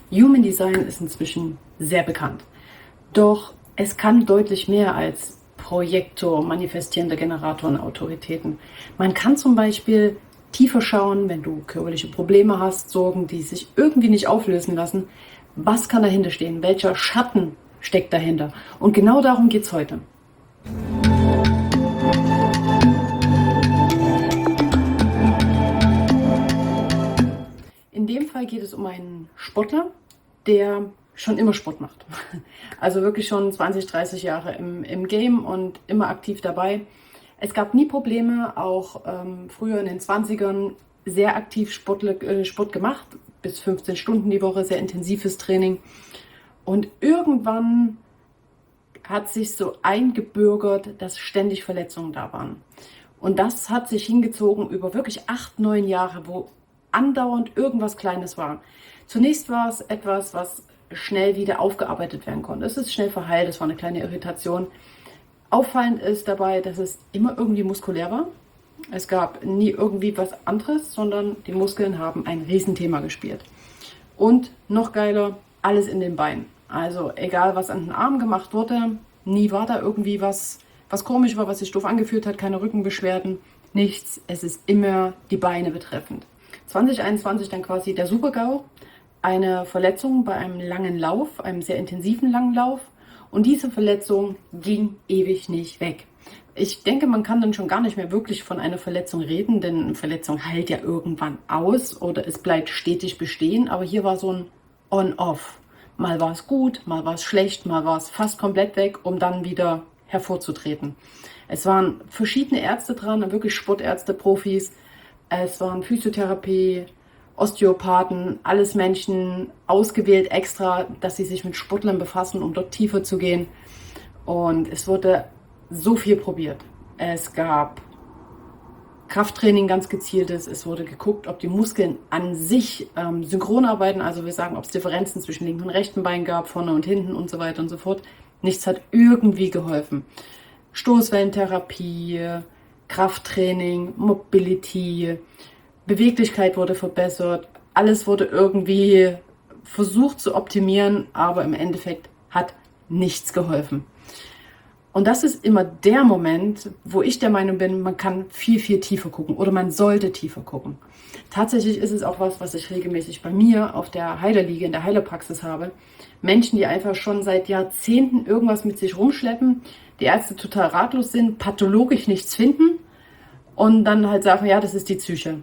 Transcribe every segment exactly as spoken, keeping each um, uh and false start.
Human Design ist inzwischen sehr bekannt. Doch es kann deutlich mehr als Projektor, manifestierender Generator und Autoritäten. Man kann zum Beispiel tiefer schauen, wenn du körperliche Probleme hast, Sorgen, die sich irgendwie nicht auflösen lassen. Was kann dahinter stehen? Welcher Schatten steckt dahinter? Und genau darum geht es heute. In dem Fall geht es um einen Sportler, der schon immer Sport macht. Also wirklich schon zwanzig, dreißig Jahre im, im Game und immer aktiv dabei. Es gab nie Probleme, auch ähm, früher in den zwanzigern sehr aktiv Sport, äh, Sport gemacht, bis fünfzehn Stunden die Woche, sehr intensives Training. Und irgendwann hat sich so eingebürgert, dass ständig Verletzungen da waren. Und das hat sich hingezogen über wirklich acht, neun Jahre, wo andauernd irgendwas Kleines war. Zunächst war es etwas, was schnell wieder aufgearbeitet werden konnte. Es ist schnell verheilt, es war eine kleine Irritation. Auffallend ist dabei, dass es immer irgendwie muskulär war. Es gab nie irgendwie was anderes, sondern die Muskeln haben ein Riesenthema gespielt. Und noch geiler, alles in den Beinen. Also egal, was an den Armen gemacht wurde, nie war da irgendwie was, was komisch war, was sich doof angefühlt hat, keine Rückenbeschwerden, nichts. Es ist immer die Beine betreffend. zwanzig einundzwanzig dann quasi der Super-GAU, eine Verletzung bei einem langen Lauf, einem sehr intensiven langen Lauf. Und diese Verletzung ging ewig nicht weg. Ich denke, man kann dann schon gar nicht mehr wirklich von einer Verletzung reden, denn eine Verletzung heilt ja irgendwann aus oder es bleibt stetig bestehen. Aber hier war so ein On-Off. Mal war es gut, mal war es schlecht, mal war es fast komplett weg, um dann wieder hervorzutreten. Es waren verschiedene Ärzte dran, wirklich Sportärzte, Profis. Es waren Physiotherapie, Osteopathen, alles Menschen ausgewählt extra, dass sie sich mit Sportlern befassen, um dort tiefer zu gehen. Und es wurde so viel probiert. Es gab Krafttraining, ganz gezieltes. Es wurde geguckt, ob die Muskeln an sich ähm, synchron arbeiten. Also wir sagen, ob es Differenzen zwischen linken und rechten Bein gab, vorne und hinten und so weiter und so fort. Nichts hat irgendwie geholfen. Stoßwellentherapie, Krafttraining, Mobility, Beweglichkeit wurde verbessert, alles wurde irgendwie versucht zu optimieren, aber im Endeffekt hat nichts geholfen. Und das ist immer der Moment, wo ich der Meinung bin, man kann viel, viel tiefer gucken oder man sollte tiefer gucken. Tatsächlich ist es auch was, was ich regelmäßig bei mir auf der Heilerliege, in der Heilerpraxis habe. Menschen, die einfach schon seit Jahrzehnten irgendwas mit sich rumschleppen, die Ärzte total ratlos sind, pathologisch nichts finden und dann halt sagen, ja, das ist die Psyche.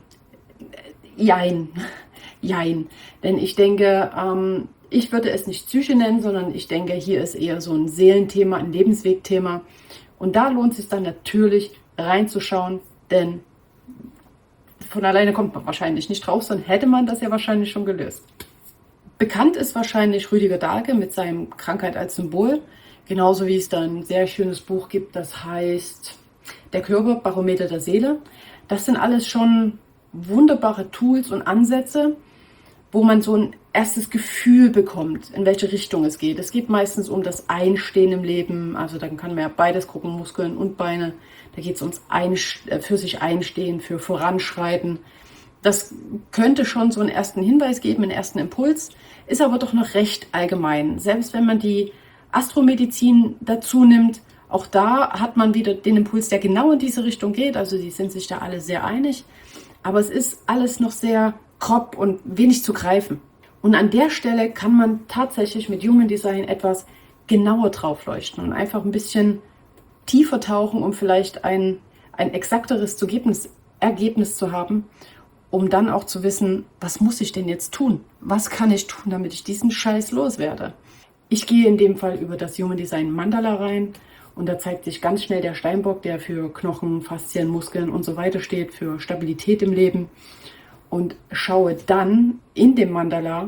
Jein, jein. Denn ich denke, ähm, ich würde es nicht Psyche nennen, sondern ich denke, hier ist eher so ein Seelenthema, ein Lebenswegthema. Und da lohnt es sich dann natürlich reinzuschauen, denn von alleine kommt man wahrscheinlich nicht drauf, sonst hätte man das ja wahrscheinlich schon gelöst. Bekannt ist wahrscheinlich Rüdiger Dahlke mit seinem Krankheit als Symbol, genauso wie es da ein sehr schönes Buch gibt, das heißt Der Körper, Barometer der Seele. Das sind alles schon wunderbare Tools und Ansätze, wo man so ein erstes Gefühl bekommt, in welche Richtung es geht. Es geht meistens um das Einstehen im Leben, also dann kann man ja beides gucken, Muskeln und Beine. Da geht es ums Einst- für sich Einstehen, für Voranschreiten. Das könnte schon so einen ersten Hinweis geben, einen ersten Impuls, ist aber doch noch recht allgemein. Selbst wenn man die Astromedizin dazu nimmt, auch da hat man wieder den Impuls, der genau in diese Richtung geht. Also die sind sich da alle sehr einig. Aber es ist alles noch sehr grob und wenig zu greifen. Und an der Stelle kann man tatsächlich mit Human Design etwas genauer drauf leuchten und einfach ein bisschen tiefer tauchen, um vielleicht ein, ein exakteres Ergebnis, Ergebnis zu haben, um dann auch zu wissen, was muss ich denn jetzt tun? Was kann ich tun, damit ich diesen Scheiß loswerde? Ich gehe in dem Fall über das Human Design Mandala rein. Und da zeigt sich ganz schnell der Steinbock, der für Knochen, Faszien, Muskeln und so weiter steht, für Stabilität im Leben. Und schaue dann in dem Mandala,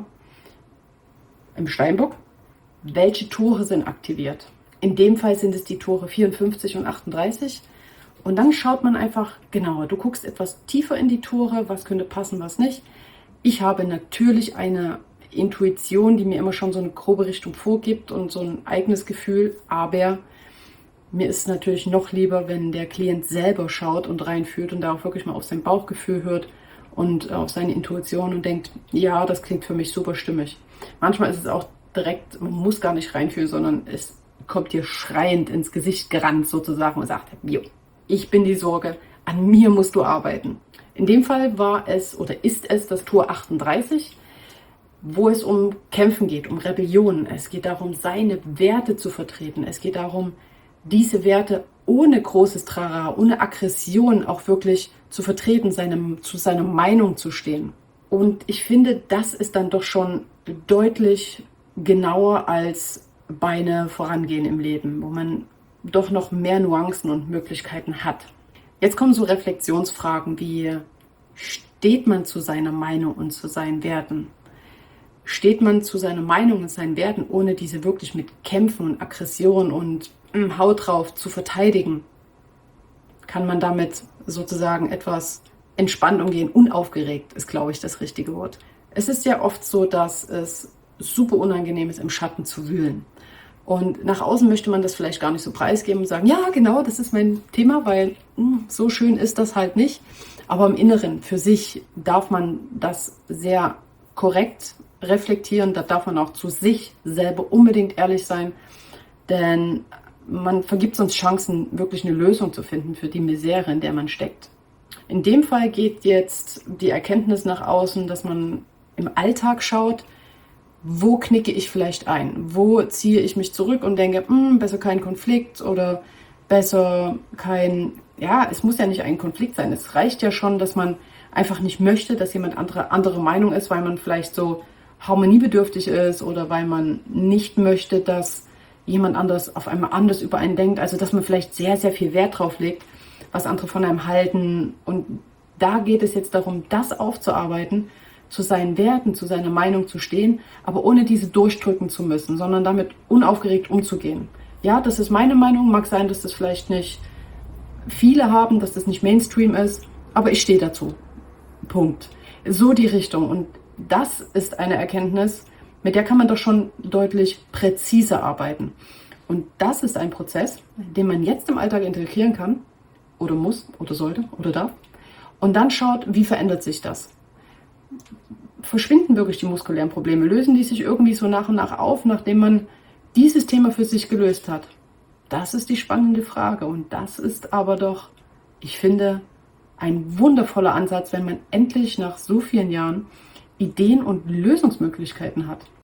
im Steinbock, welche Tore sind aktiviert. In dem Fall sind es die Tore vierundfünfzig und achtunddreißig. Und dann schaut man einfach genauer. Du guckst etwas tiefer in die Tore, was könnte passen, was nicht. Ich habe natürlich eine Intuition, die mir immer schon so eine grobe Richtung vorgibt und so ein eigenes Gefühl, aber mir ist es natürlich noch lieber, wenn der Klient selber schaut und reinfühlt und da auch wirklich mal auf sein Bauchgefühl hört und auf seine Intuition und denkt, ja, das klingt für mich super stimmig. Manchmal ist es auch direkt, man muss gar nicht reinfühlen, sondern es kommt dir schreiend ins Gesicht gerannt sozusagen und sagt, jo, ich bin die Sorge, an mir musst du arbeiten. In dem Fall war es oder ist es das Tor achtunddreißig, wo es um Kämpfen geht, um Rebellion. Es geht darum, seine Werte zu vertreten. Es geht darum, diese Werte ohne großes Trara, ohne Aggression auch wirklich zu vertreten, seinem, zu seiner Meinung zu stehen. Und ich finde, das ist dann doch schon deutlich genauer als Beine vorangehen im Leben, wo man doch noch mehr Nuancen und Möglichkeiten hat. Jetzt kommen so Reflexionsfragen wie, steht man zu seiner Meinung und zu seinen Werten? Steht man zu seiner Meinung und seinen Werten, ohne diese wirklich mit Kämpfen und Aggression und mh, Haut drauf zu verteidigen? Kann man damit sozusagen etwas entspannt umgehen? Unaufgeregt ist, glaube ich, das richtige Wort. Es ist ja oft so, dass es super unangenehm ist, im Schatten zu wühlen. Und nach außen möchte man das vielleicht gar nicht so preisgeben und sagen, ja, genau, das ist mein Thema, weil mh, so schön ist das halt nicht. Aber im Inneren, für sich, darf man das sehr korrekt reflektieren. Da darf man auch zu sich selber unbedingt ehrlich sein. Denn man vergibt sonst Chancen, wirklich eine Lösung zu finden für die Misere, in der man steckt. In dem Fall geht jetzt die Erkenntnis nach außen, dass man im Alltag schaut, wo knicke ich vielleicht ein? Wo ziehe ich mich zurück und denke, besser kein Konflikt oder besser kein, ja, es muss ja nicht ein Konflikt sein. Es reicht ja schon, dass man einfach nicht möchte, dass jemand andere, andere Meinung ist, weil man vielleicht so harmoniebedürftig ist oder weil man nicht möchte, dass jemand anders auf einmal anders über einen denkt. Also, dass man vielleicht sehr, sehr viel Wert drauf legt, was andere von einem halten. Und da geht es jetzt darum, das aufzuarbeiten, zu seinen Werten, zu seiner Meinung zu stehen, aber ohne diese durchdrücken zu müssen, sondern damit unaufgeregt umzugehen. Ja, das ist meine Meinung, mag sein, dass das vielleicht nicht viele haben, dass das nicht Mainstream ist, aber ich stehe dazu. Punkt. So die Richtung. Und das ist eine Erkenntnis, mit der kann man doch schon deutlich präziser arbeiten. Und das ist ein Prozess, den man jetzt im Alltag integrieren kann, oder muss, oder sollte, oder darf. Und dann schaut, wie verändert sich das? Verschwinden wirklich die muskulären Probleme? Lösen die sich irgendwie so nach und nach auf, nachdem man dieses Thema für sich gelöst hat? Das ist die spannende Frage. Und das ist aber doch, ich finde, ein wundervoller Ansatz, wenn man endlich nach so vielen Jahren Ideen und Lösungsmöglichkeiten hat.